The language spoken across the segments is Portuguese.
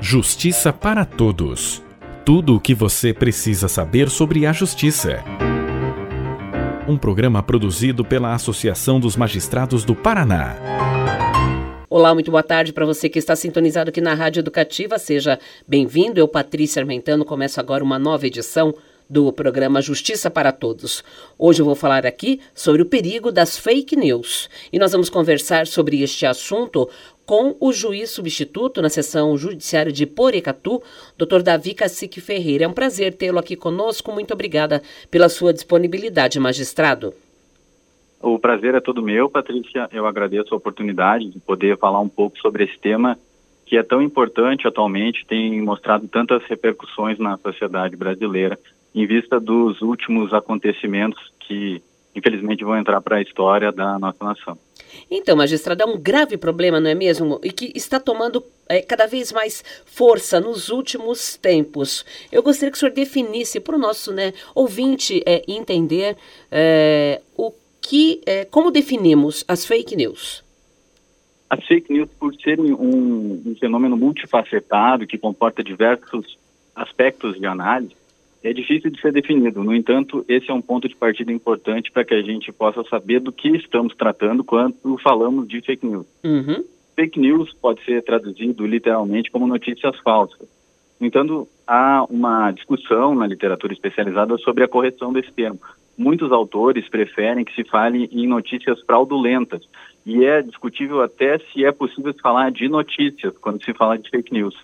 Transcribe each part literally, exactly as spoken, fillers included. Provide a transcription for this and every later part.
Justiça para Todos. Tudo o que você precisa saber sobre a justiça. Um programa produzido pela Associação dos Magistrados do Paraná. Olá, muito boa tarde para você que está sintonizado aqui na Rádio Educativa. Seja bem-vindo. Eu, Patrícia Armentano, começo agora uma nova edição do programa Justiça para Todos. Hoje eu vou falar aqui sobre o perigo das fake news. E nós vamos conversar sobre este assunto com o juiz substituto na seção judiciária de Porecatu, doutor Davi Cacique Ferreira. É um prazer tê-lo aqui conosco. Muito obrigada pela sua disponibilidade, magistrado. O prazer é todo meu, Patrícia. Eu agradeço a oportunidade de poder falar um pouco sobre esse tema que é tão importante atualmente, tem mostrado tantas repercussões na sociedade brasileira, em vista dos últimos acontecimentos que, infelizmente, vão entrar para a história da nossa nação. Então, magistrado, é um grave problema, não é mesmo? E que está tomando é, cada vez mais força nos últimos tempos. Eu gostaria que o senhor definisse para o nosso né, ouvinte é, entender é, o que, é, como definimos as fake news. As fake news, por serem um, um fenômeno multifacetado que comporta diversos aspectos de análise, é difícil de ser definido. No entanto, esse é um ponto de partida importante para que a gente possa saber do que estamos tratando quando falamos de fake news. Uhum. Fake news pode ser traduzido literalmente como notícias falsas. No entanto, há uma discussão na literatura especializada sobre a correção desse termo. Muitos autores preferem que se fale em notícias fraudulentas, e é discutível até se é possível se falar de notícias quando se fala de fake news.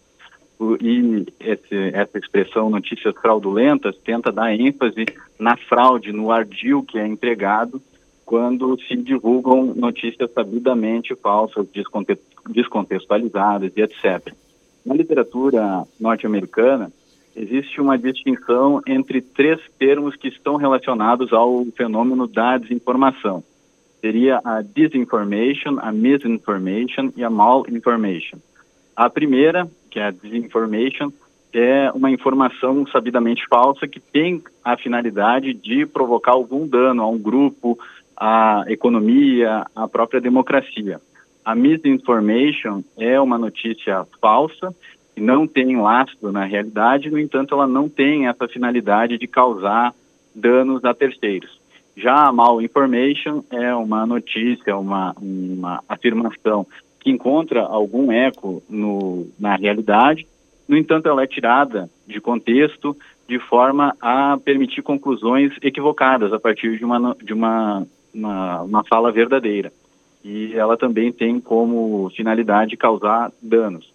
E esse, essa expressão notícias fraudulentas tenta dar ênfase na fraude, no ardil que é empregado quando se divulgam notícias sabidamente falsas, descontextualizadas e etcétera. Na literatura norte-americana, existe uma distinção entre três termos que estão relacionados ao fenômeno da desinformação. Seria a disinformation, a misinformation e a malinformation. A primeira, que é a disinformation, é uma informação sabidamente falsa que tem a finalidade de provocar algum dano a um grupo, à economia, à própria democracia. A misinformation é uma notícia falsa, que não tem lastro na realidade, no entanto, ela não tem essa finalidade de causar danos a terceiros. Já a malinformation é uma notícia, uma, uma afirmação que encontra algum eco no, na realidade, no entanto, ela é tirada de contexto de forma a permitir conclusões equivocadas a partir de uma, de uma, uma, uma fala verdadeira. E ela também tem como finalidade causar danos.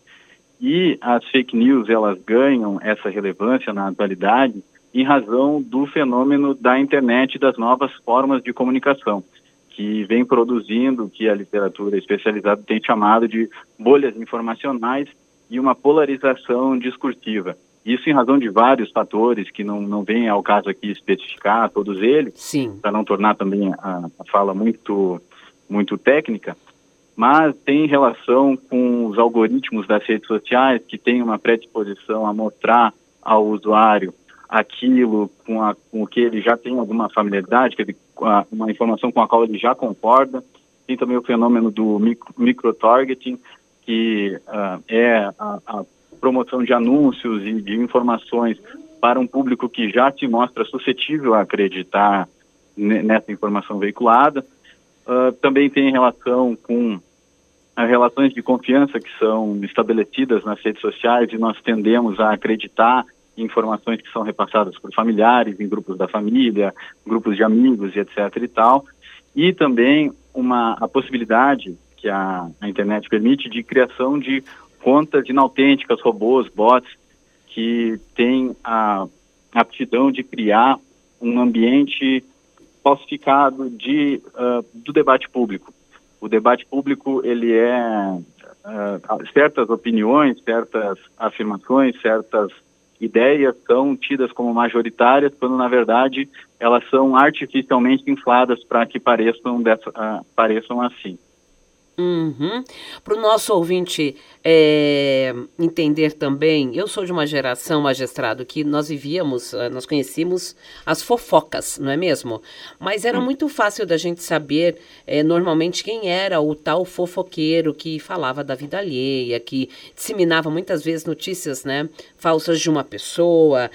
E as fake news, elas ganham essa relevância na atualidade em razão do fenômeno da internet e das novas formas de comunicação, que vem produzindo o que a literatura especializada tem chamado de bolhas informacionais e uma polarização discursiva. Isso em razão de vários fatores que não, não vem ao caso aqui especificar todos eles, para não tornar também a, a fala muito, muito técnica, mas tem relação com os algoritmos das redes sociais, que têm uma predisposição a mostrar ao usuário aquilo com, a, com o que ele já tem alguma familiaridade, que ele, uma informação com a qual ele já concorda. Tem também o fenômeno do micro, micro-targeting, que uh, é a, a promoção de anúncios e de informações para um público que já se mostra suscetível a acreditar nessa informação veiculada. Uh, também tem relação com as relações de confiança que são estabelecidas nas redes sociais, e nós tendemos a acreditar em informações que são repassadas por familiares, em grupos da família, grupos de amigos e etc e tal. E também uma, a possibilidade que a, a internet permite de criação de contas inautênticas, robôs, bots, que têm a aptidão de criar um ambiente falsificado de, uh, do debate público. O debate público, ele é uh, certas opiniões, certas afirmações, certas ideias são tidas como majoritárias, quando na verdade elas são artificialmente infladas para que pareçam, dessa, uh, pareçam assim. Uhum. Para o nosso ouvinte é, entender também, eu sou de uma geração, magistrado, que nós vivíamos, nós conhecíamos as fofocas, não é mesmo? Mas era muito fácil da gente saber é, normalmente quem era o tal fofoqueiro que falava da vida alheia, que disseminava muitas vezes notícias, né, falsas de uma pessoa.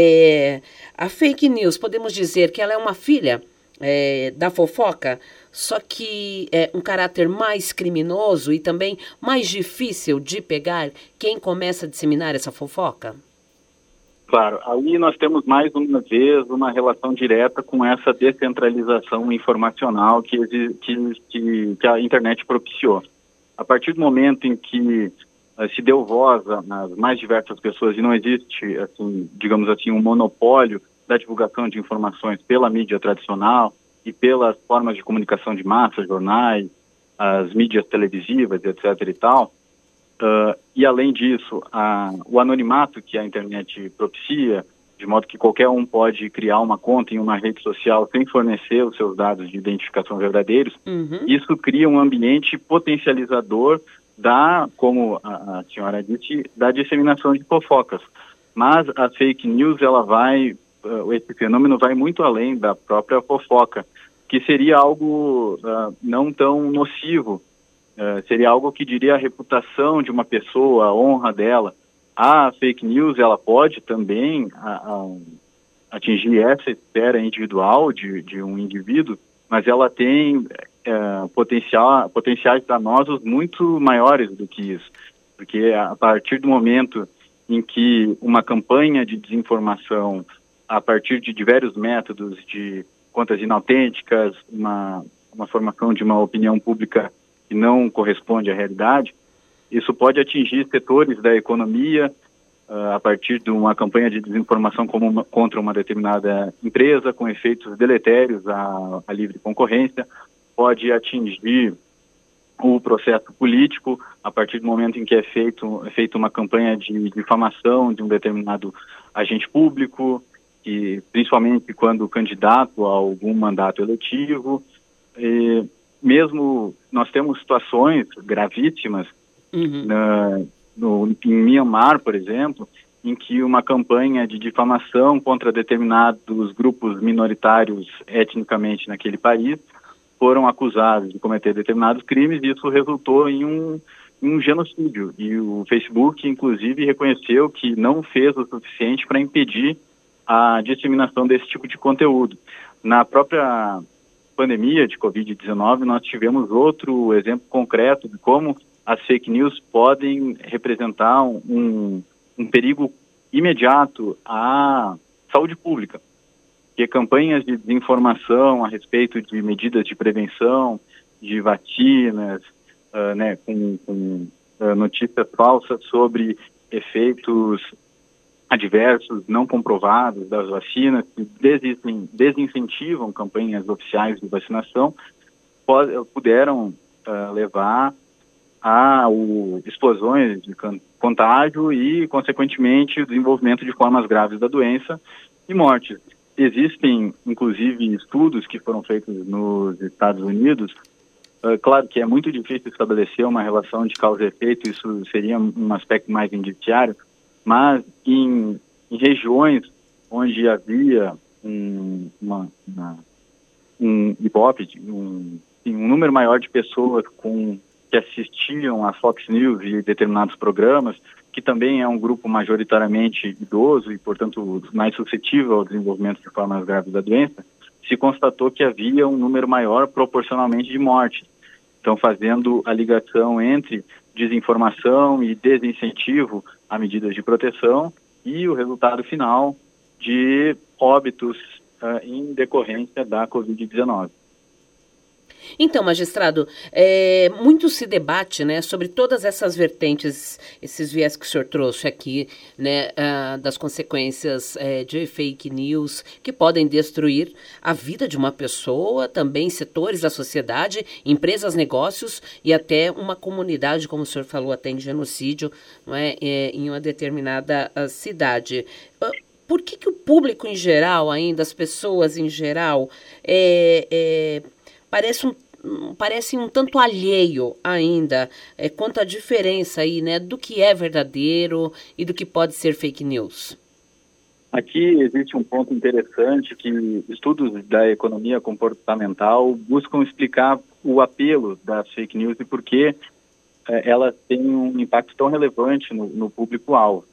É, a fake news, podemos dizer que ela é uma filha é, da fofoca, só que é um caráter mais criminoso e também mais difícil de pegar quem começa a disseminar essa fofoca? Claro, aí nós temos mais uma vez uma relação direta com essa descentralização informacional que, que, que, que a internet propiciou. A partir do momento em que uh, se deu voz às mais diversas pessoas e não existe, assim, digamos assim, um monopólio da divulgação de informações pela mídia tradicional e pelas formas de comunicação de massa, jornais, as mídias televisivas, etc e tal. Uh, e além disso, a, o anonimato que a internet propicia, de modo que qualquer um pode criar uma conta em uma rede social sem fornecer os seus dados de identificação verdadeiros, uhum. Isso cria um ambiente potencializador da, como a, a senhora disse, da disseminação de fofocas. Mas a fake news, ela vai... esse fenômeno vai muito além da própria fofoca, que seria algo uh, não tão nocivo, uh, seria algo que diria a reputação de uma pessoa, a honra dela. A fake news, ela pode também a, a, atingir essa esfera individual de, de um indivíduo, mas ela tem uh, potencial, potenciais danosos muito maiores do que isso, porque a partir do momento em que uma campanha de desinformação a partir de diversos métodos de contas inautênticas, uma, uma formação de uma opinião pública que não corresponde à realidade, isso pode atingir setores da economia uh, a partir de uma campanha de desinformação como uma, contra uma determinada empresa, com efeitos deletérios à, à livre concorrência, pode atingir o processo político a partir do momento em que é feito, é feita uma campanha de difamação de um determinado agente público, que, principalmente quando candidato a algum mandato eletivo. E mesmo nós temos situações gravíssimas uhum. na, no, em Myanmar, por exemplo, em que uma campanha de difamação contra determinados grupos minoritários etnicamente naquele país foram acusados de cometer determinados crimes e isso resultou em um, em um genocídio. E o Facebook, inclusive, reconheceu que não fez o suficiente para impedir a disseminação desse tipo de conteúdo. Na própria pandemia de covid dezenove, nós tivemos outro exemplo concreto de como as fake news podem representar um, um perigo imediato à saúde pública, porque campanhas de desinformação a respeito de medidas de prevenção, de vacinas, uh, né, com, com uh, notícias falsas sobre efeitos adversos não comprovados das vacinas, que desincentivam campanhas oficiais de vacinação, pode, puderam uh, levar a o, explosões de contágio e, consequentemente, o desenvolvimento de formas graves da doença e mortes. Existem, inclusive, estudos que foram feitos nos Estados Unidos. Uh, claro que é muito difícil estabelecer uma relação de causa e efeito, isso seria um aspecto mais indiciário, mas em, em regiões onde havia um, uma, uma, um Ibope, um, um número maior de pessoas com, que assistiam a Fox News e determinados programas, que também é um grupo majoritariamente idoso e, portanto, mais suscetível ao desenvolvimento de formas graves da doença, se constatou que havia um número maior proporcionalmente de mortes. Então, fazendo a ligação entre desinformação e desincentivo a medidas de proteção e o resultado final de óbitos uh, em decorrência da covid dezenove. Então, magistrado, é, muito se debate, né, sobre todas essas vertentes, esses viés que o senhor trouxe aqui, né, ah, das consequências é, de fake news que podem destruir a vida de uma pessoa, também setores da sociedade, empresas, negócios e até uma comunidade, como o senhor falou, até em genocídio, não é, é, em uma determinada cidade. Por que que o público em geral, ainda, as pessoas em geral, é, é, parece um, parece um tanto alheio ainda é, quanto à diferença aí, né, do que é verdadeiro e do que pode ser fake news. Aqui existe um ponto interessante que estudos da economia comportamental buscam explicar o apelo das fake news e por que eh, elas têm um impacto tão relevante no, no público-alvo.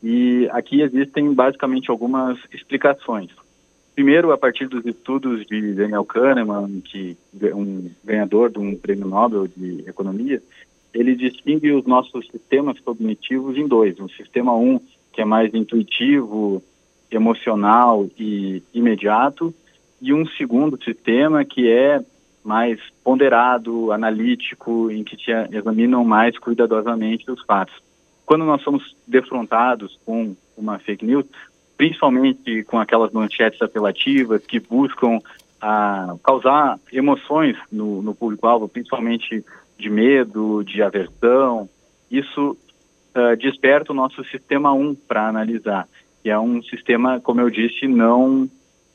E aqui existem basicamente algumas explicações. Primeiro, a partir dos estudos de Daniel Kahneman, que é um ganhador de um prêmio Nobel de Economia, ele distingue os nossos sistemas cognitivos em dois. Um sistema um, que é mais intuitivo, emocional e imediato, e um segundo sistema que é mais ponderado, analítico, em que te examinam mais cuidadosamente os fatos. Quando nós somos defrontados com uma fake news, principalmente com aquelas manchetes apelativas que buscam ah, causar emoções no, no público-alvo, principalmente de medo, de aversão, isso ah, desperta o nosso sistema um para analisar. Que é um sistema, como eu disse, não,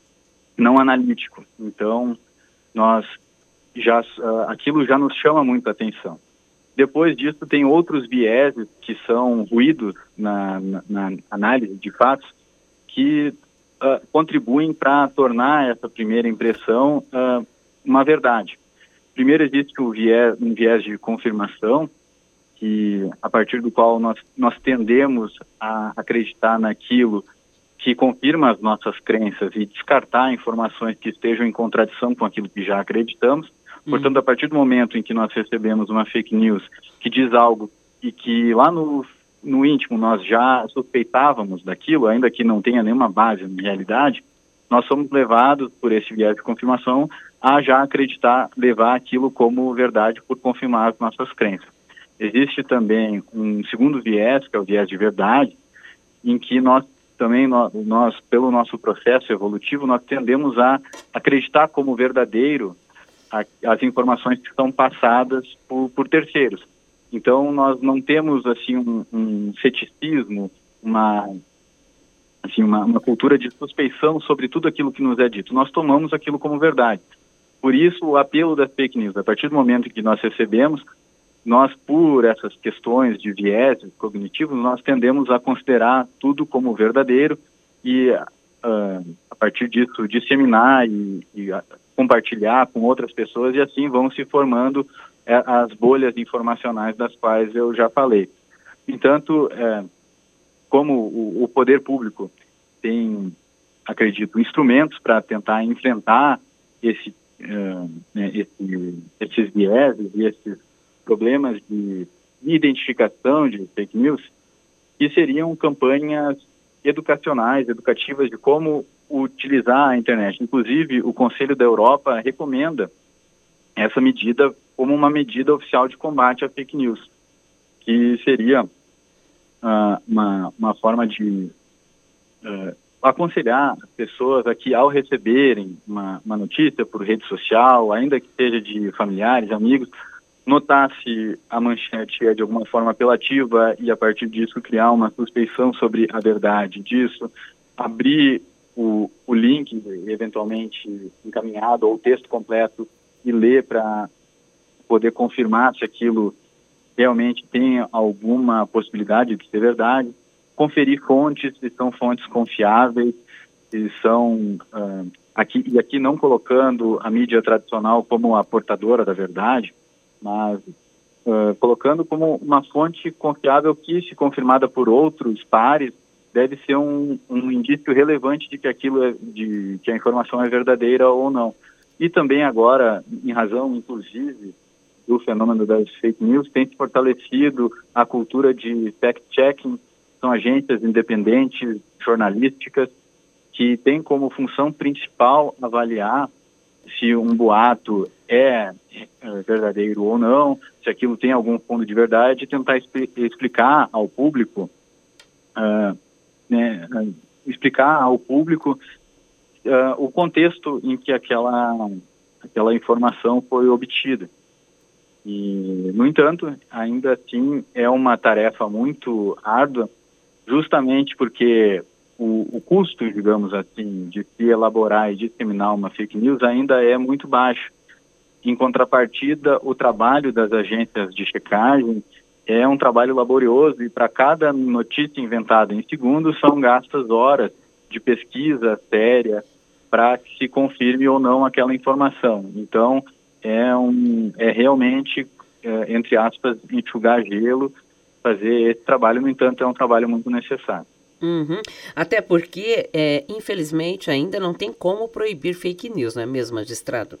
não analítico. Então, nós já, uh, aquilo já nos chama muito a atenção. Depois disso, tem outros vieses que são ruídos na, na, na análise de fatos que uh, contribuem para tornar essa primeira impressão uh, uma verdade. Primeiro, existe o viés, um viés de confirmação, que, a partir do qual nós, nós tendemos a acreditar naquilo que confirma as nossas crenças e descartar informações que estejam em contradição com aquilo que já acreditamos. Hum. Portanto, a partir do momento em que nós recebemos uma fake news que diz algo e que lá no, no íntimo nós já suspeitávamos daquilo, ainda que não tenha nenhuma base na realidade, nós somos levados por esse viés de confirmação a já acreditar, levar aquilo como verdade por confirmar as nossas crenças. Existe também um segundo viés, que é o viés de verdade, em que nós também, nós, nós, pelo nosso processo evolutivo, nós tendemos a acreditar como verdadeiro a, as informações que são passadas por, por terceiros. Então, nós não temos, assim, um, um ceticismo, uma, assim, uma, uma cultura de suspeição sobre tudo aquilo que nos é dito. Nós tomamos aquilo como verdade. Por isso, o apelo das fake news, a partir do momento em que nós recebemos, nós, por essas questões de viés cognitivos, nós tendemos a considerar tudo como verdadeiro e, uh, a partir disso, disseminar e, e uh, compartilhar com outras pessoas, e assim vão se formando uh, as bolhas informacionais das quais eu já falei. Entanto, uh, como o, o poder público tem, acredito, instrumentos para tentar enfrentar esse, uh, né, esse, esses vieses e esses problemas de identificação de fake news, que seriam campanhas educacionais, educativas de como utilizar a internet. Inclusive, o Conselho da Europa recomenda essa medida como uma medida oficial de combate à fake news, que seria uh, uma, uma forma de uh, aconselhar as pessoas a que, ao receberem uma, uma notícia por rede social, ainda que seja de familiares, amigos, notasse a manchete é de alguma forma apelativa e, a partir disso, criar uma suspeição sobre a verdade disso, abrir o, o link, eventualmente encaminhado, ou o texto completo, e ler para poder confirmar se aquilo realmente tem alguma possibilidade de ser verdade, conferir fontes, se são fontes confiáveis, se são... Uh, aqui, e aqui não colocando a mídia tradicional como a portadora da verdade, mas uh, colocando como uma fonte confiável que, se confirmada por outros pares, deve ser um, um indício relevante de que aquilo é, de que a informação é verdadeira ou não. E também agora, em razão, inclusive, do fenômeno das fake news, tem se fortalecido a cultura de fact-checking, são agências independentes, jornalísticas, que têm como função principal avaliar se um boato é, é verdadeiro ou não, se aquilo tem algum fundo de verdade, e tentar expli- explicar ao público, uh, né, uh, explicar ao público uh, o contexto em que aquela, aquela informação foi obtida. E, no entanto, ainda assim é uma tarefa muito árdua, justamente porque O, o custo, digamos assim, de se elaborar e disseminar uma fake news ainda é muito baixo. Em contrapartida, o trabalho das agências de checagem é um trabalho laborioso e para cada notícia inventada em segundos são gastas horas de pesquisa séria para que se confirme ou não aquela informação. Então, é, um, é realmente, é, entre aspas, enxugar gelo, fazer esse trabalho. No entanto, é um trabalho muito necessário. Uhum. Até porque, é, infelizmente, ainda não tem como proibir fake news, não é mesmo, magistrado?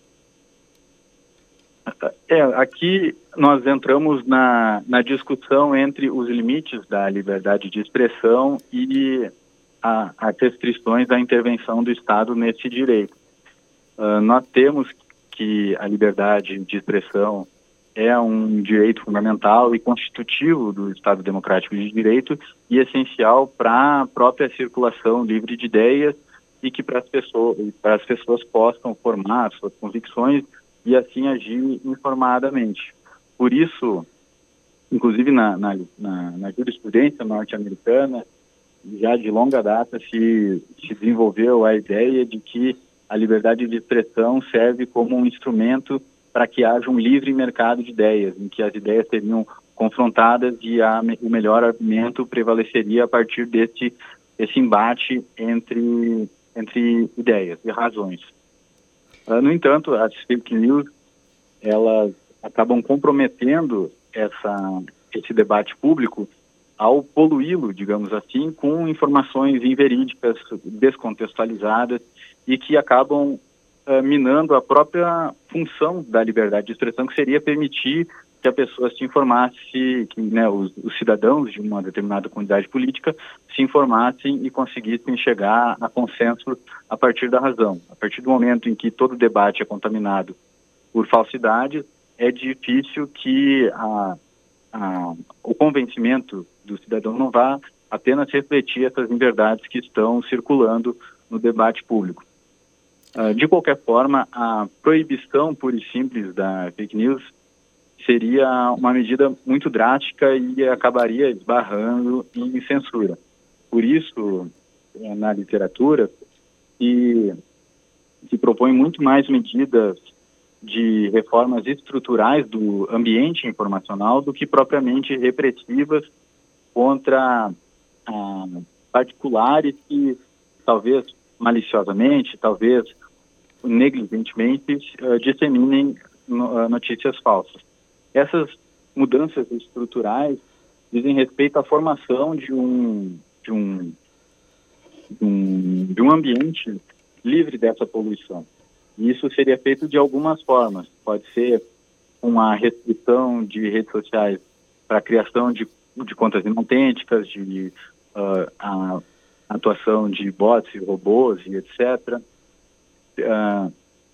É, aqui nós entramos na, na discussão entre os limites da liberdade de expressão e a, as restrições da intervenção do Estado nesse direito. Uh, nós temos que a liberdade de expressão é um direito fundamental e constitutivo do Estado Democrático de Direito e essencial para a própria circulação livre de ideias e que para as pessoas, para as pessoas possam formar suas convicções e assim agir informadamente. Por isso, inclusive na, na, na, na jurisprudência norte-americana, já de longa data se, se desenvolveu a ideia de que a liberdade de expressão serve como um instrumento para que haja um livre mercado de ideias, em que as ideias seriam confrontadas e a, o melhor argumento prevaleceria a partir desse, desse embate entre, entre ideias e razões. Uh, no entanto, as fake news, elas acabam comprometendo essa, esse debate público ao poluí-lo, digamos assim, com informações inverídicas, descontextualizadas e que acabam uh, minando a própria função da liberdade de expressão, que seria permitir que a pessoa se informasse, que né, os, os cidadãos de uma determinada comunidade política se informassem e conseguissem chegar a consenso a partir da razão. A partir do momento em que todo debate é contaminado por falsidades, é difícil que a, a, o convencimento do cidadão não vá apenas refletir essas inverdades que estão circulando no debate público. Uh, de qualquer forma, a proibição pura e simples da fake news seria uma medida muito drástica e acabaria esbarrando em censura. Por isso, na literatura, se, se propõe muito mais medidas de reformas estruturais do ambiente informacional do que propriamente repressivas contra ah, particulares que talvez maliciosamente, talvez negligentemente uh, disseminem no, uh, notícias falsas. Essas mudanças estruturais dizem respeito à formação de um, de um, de um, de um ambiente livre dessa poluição. E isso seria feito de algumas formas. Pode ser uma restrição de redes sociais para a criação de, de contas inautênticas, de uh, a atuação de bots e robôs e etcétera. Uh,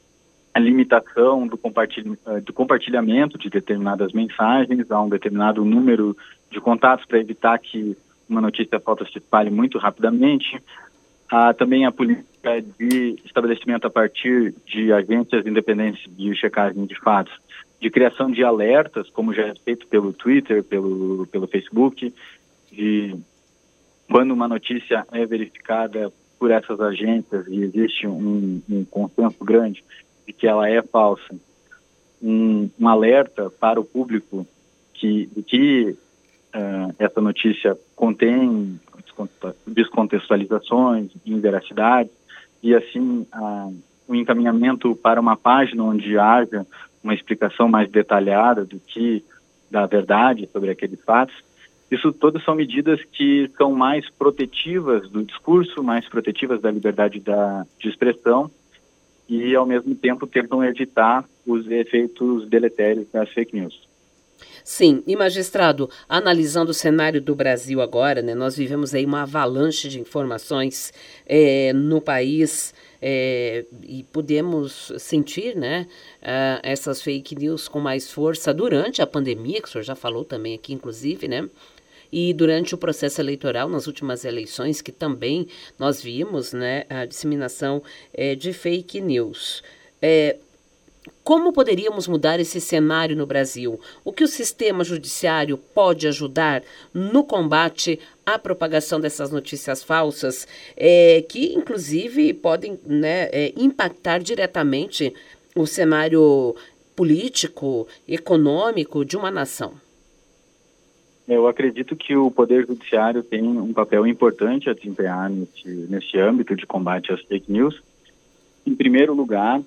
a limitação do, compartilh do compartilhamento de determinadas mensagens a um determinado número de contatos para evitar que uma notícia falsa se espalhe muito rapidamente. Há também a política de estabelecimento a partir de agências independentes de checagem de fatos, de criação de alertas, como já é feito pelo Twitter, pelo, pelo Facebook, de quando uma notícia é verificada por essas agências e existe um, um consenso grande de que ela é falsa, um, um alerta para o público que, de que uh, essa notícia contém descontextualizações, inveracidades, e assim uh, um encaminhamento para uma página onde haja uma explicação mais detalhada do que da verdade sobre aqueles fatos. Isso todas são medidas que são mais protetivas do discurso, mais protetivas da liberdade da, de expressão e, ao mesmo tempo, tentam evitar os efeitos deletérios das fake news. Sim, e magistrado, analisando o cenário do Brasil agora, né, nós vivemos aí uma avalanche de informações é, no país é, e podemos sentir, né, uh, essas fake news com mais força durante a pandemia, que o senhor já falou também aqui, inclusive, né? E durante o processo eleitoral, nas últimas eleições, que também nós vimos, né, a disseminação é, de fake news. É, como poderíamos mudar esse cenário no Brasil? O que o sistema judiciário pode ajudar no combate à propagação dessas notícias falsas, é, que inclusive podem, né, é, impactar diretamente o cenário político, econômico de uma nação? Eu acredito que o Poder Judiciário tem um papel importante a desempenhar nesse, nesse âmbito de combate às fake news. Em primeiro lugar, uh,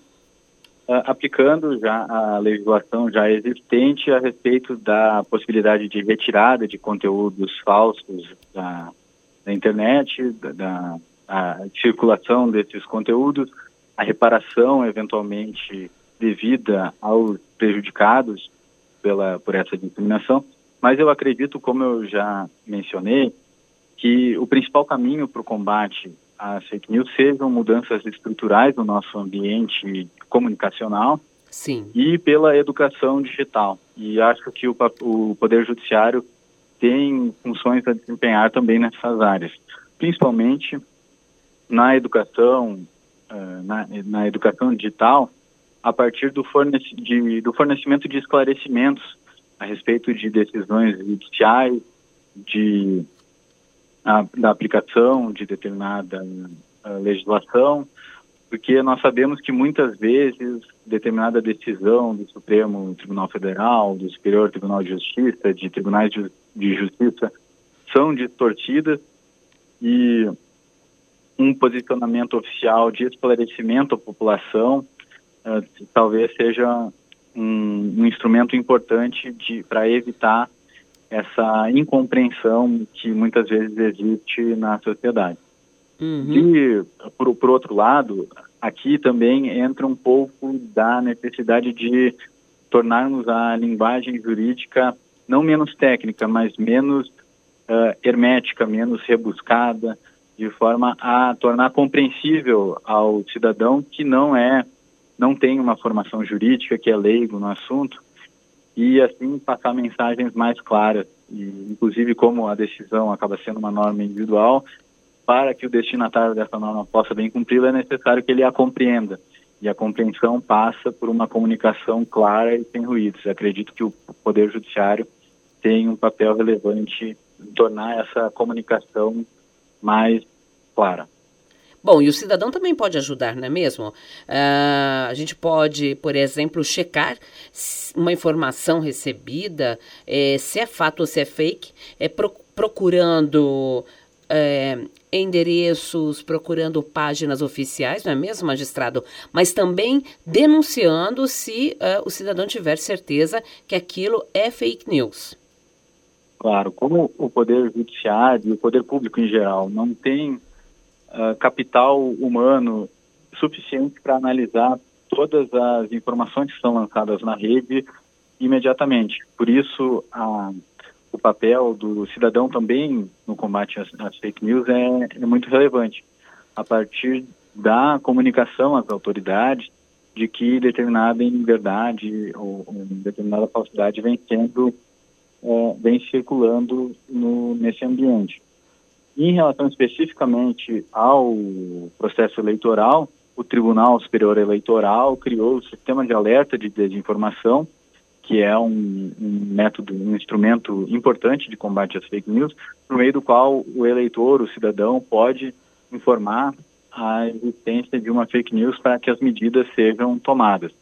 aplicando já a legislação já existente a respeito da possibilidade de retirada de conteúdos falsos da, da internet, da, da a circulação desses conteúdos, a reparação eventualmente devida aos prejudicados pela, por essa disseminação. Mas eu acredito, como eu já mencionei, que o principal caminho para o combate às fake news sejam mudanças estruturais no nosso ambiente comunicacional. Sim. E pela educação digital. E acho que o, o Poder Judiciário tem funções a desempenhar também nessas áreas, principalmente na educação, uh, na, na educação digital, a partir do, fornece, de, do fornecimento de esclarecimentos a respeito de decisões judiciais, de, a, da aplicação de determinada uh, legislação, porque nós sabemos que muitas vezes determinada decisão do Supremo Tribunal Federal, do Superior Tribunal de Justiça, de tribunais de, de justiça, são distorcidas e um posicionamento oficial de esclarecimento à população uh, talvez seja Um, um instrumento importante para evitar essa incompreensão que muitas vezes existe na sociedade. Uhum. E, por, por outro lado, aqui também entra um pouco da necessidade de tornarmos a linguagem jurídica não menos técnica, mas menos uh, hermética, menos rebuscada, de forma a tornar compreensível ao cidadão que não é não tem uma formação jurídica, que é leigo no assunto, e assim passar mensagens mais claras. E, inclusive, como a decisão acaba sendo uma norma individual, para que o destinatário dessa norma possa bem cumpri-la, é necessário que ele a compreenda. E a compreensão passa por uma comunicação clara e sem ruídos. Eu acredito que o Poder Judiciário tem um papel relevante em tornar essa comunicação mais clara. Bom, e o cidadão também pode ajudar, não é mesmo? Uh, a gente pode, por exemplo, checar uma informação recebida, é, se é fato ou se é fake, é, pro, procurando é, endereços, procurando páginas oficiais, não é mesmo, magistrado? Mas também denunciando se uh, o cidadão tiver certeza que aquilo é fake news. Claro, como o Poder Judiciário e o Poder Público em geral não tem Uh, capital humano suficiente para analisar todas as informações que são lançadas na rede imediatamente. Por isso, a, o papel do cidadão também no combate às, às fake news é, é muito relevante. A partir da comunicação às autoridades de que determinada inverdade ou, ou determinada falsidade vem sendo, uh, vem circulando no, nesse ambiente. Em relação especificamente ao processo eleitoral, o Tribunal Superior Eleitoral criou o Sistema de Alerta de Desinformação, que é um, um método, um instrumento importante de combate às fake news, por meio do qual o eleitor, o cidadão, pode informar a existência de uma fake news para que as medidas sejam tomadas.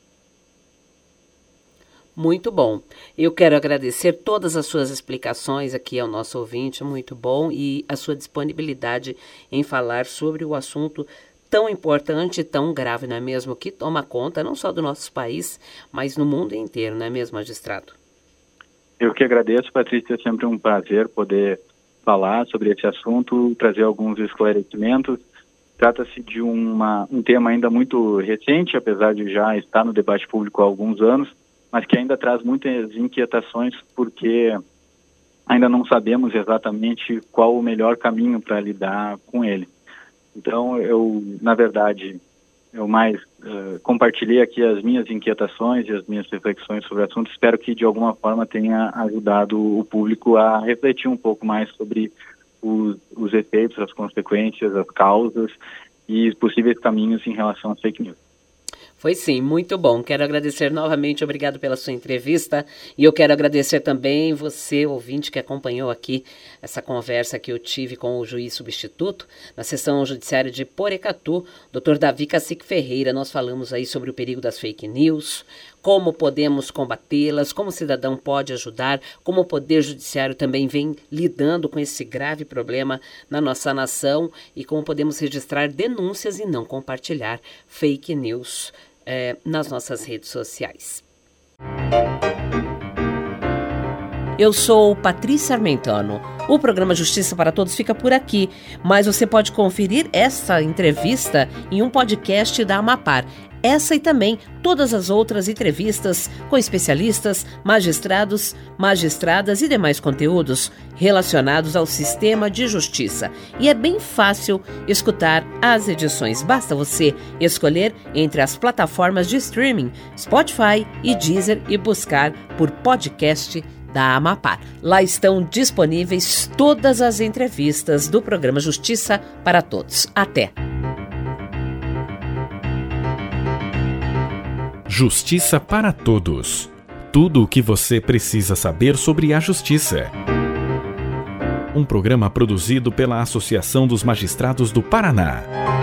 Muito bom. Eu quero agradecer todas as suas explicações aqui ao nosso ouvinte, muito bom, e a sua disponibilidade em falar sobre o assunto tão importante e tão grave, não é mesmo? Que toma conta não só do nosso país, mas no mundo inteiro, não é mesmo, magistrado? Eu que agradeço, Patrícia, é sempre um prazer poder falar sobre esse assunto, trazer alguns esclarecimentos. Trata-se de uma, um tema ainda muito recente, apesar de já estar no debate público há alguns anos, mas que ainda traz muitas inquietações porque ainda não sabemos exatamente qual o melhor caminho para lidar com ele. Então, eu, na verdade, eu mais uh, compartilhei aqui as minhas inquietações e as minhas reflexões sobre o assunto. Espero que, de alguma forma, tenha ajudado o público a refletir um pouco mais sobre os, os efeitos, as consequências, as causas e possíveis caminhos em relação às fake news. Foi sim, muito bom. Quero agradecer novamente, obrigado pela sua entrevista, e eu quero agradecer também você, ouvinte, que acompanhou aqui essa conversa que eu tive com o juiz substituto na Seção Judiciária de Porecatu, doutor Davi Cacique Ferreira. Nós falamos aí sobre o perigo das fake news, como podemos combatê-las, como o cidadão pode ajudar, como o Poder Judiciário também vem lidando com esse grave problema na nossa nação e como podemos registrar denúncias e não compartilhar fake news eh, nas nossas redes sociais. Eu sou Patrícia Armentano. O programa Justiça para Todos fica por aqui, mas você pode conferir essa entrevista em um podcast da Amapar. Essa e também todas as outras entrevistas com especialistas, magistrados, magistradas e demais conteúdos relacionados ao sistema de justiça. E é bem fácil escutar as edições. Basta você escolher entre as plataformas de streaming, Spotify e Deezer e buscar por podcast da Amapar. Lá estão disponíveis todas as entrevistas do programa Justiça para Todos. Até! Justiça para Todos. Tudo o que você precisa saber sobre a justiça. Um programa produzido pela Associação dos Magistrados do Paraná.